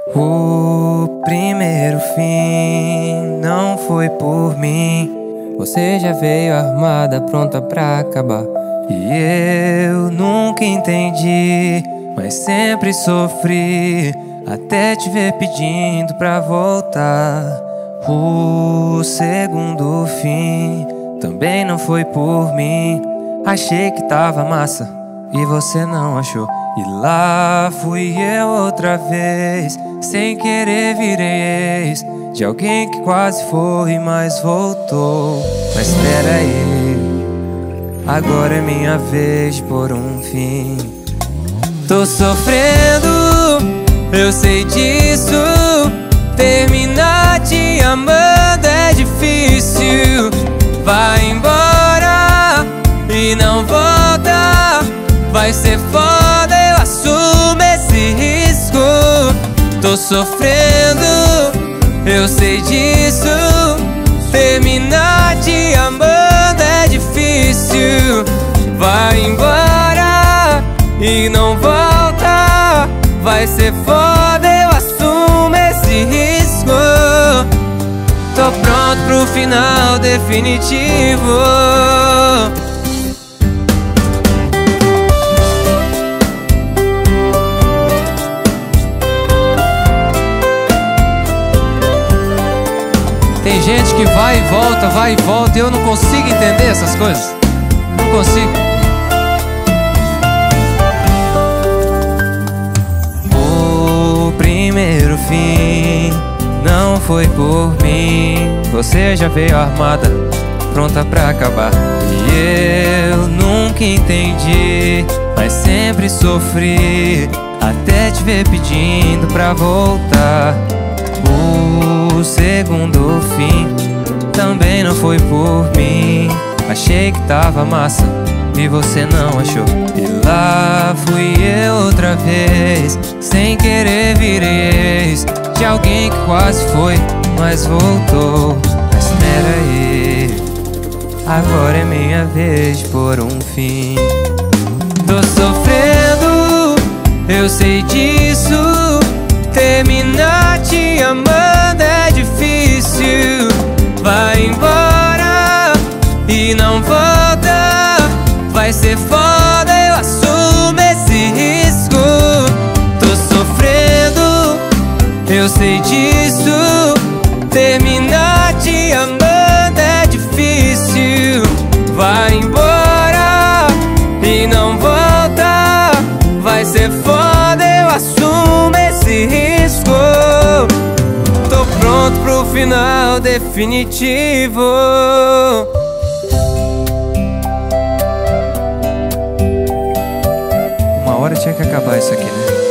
O primeiro fim não foi por mim. Você já veio armada, pronta pra acabar. E eu nunca entendi, mas sempre sofri, até te ver pedindo pra voltar. O segundo fim também não foi por mim. Achei que tava massa e você não achou. E lá fui eu outra vez, sem querer virei ex de alguém que quase foi, mas voltou. Mas espera aí, agora é minha vez de pôr um fim. Tô sofrendo, eu sei disso. Terminar te amando é difícil. Vai embora e não volta. Vai ser foda, eu assumo esse risco. Tô sofrendo, eu sei disso. Terminar te amando é difícil. Vai embora e não volta. Vai ser foda, eu assumo esse risco. Tô pronto pro final definitivo. Tem gente que vai e volta, e eu não consigo entender essas coisas. Não consigo. O primeiro fim não foi por mim. Você já veio armada, pronta pra acabar. E eu nunca entendi, mas sempre sofri, até te ver pedindo pra voltar. O segundo fim também não foi por mim. Achei que tava massa e você não achou. E lá fui eu outra vez, sem querer virei ex de alguém que quase foi, mas voltou. Mas espera aí, agora é minha vez de pôr um fim. Tô sofrendo, eu sei disso. Terminar te amando é difícil. Vai embora e não volta. Vai ser foda, eu assumo esse risco. Tô sofrendo, eu sei disso. Terminar te amando é difícil. Vai embora e não volta. Vai ser foda, eu assumo esse risco. Tô pronto pro final definitivo. Uma hora tinha que acabar isso aqui, né?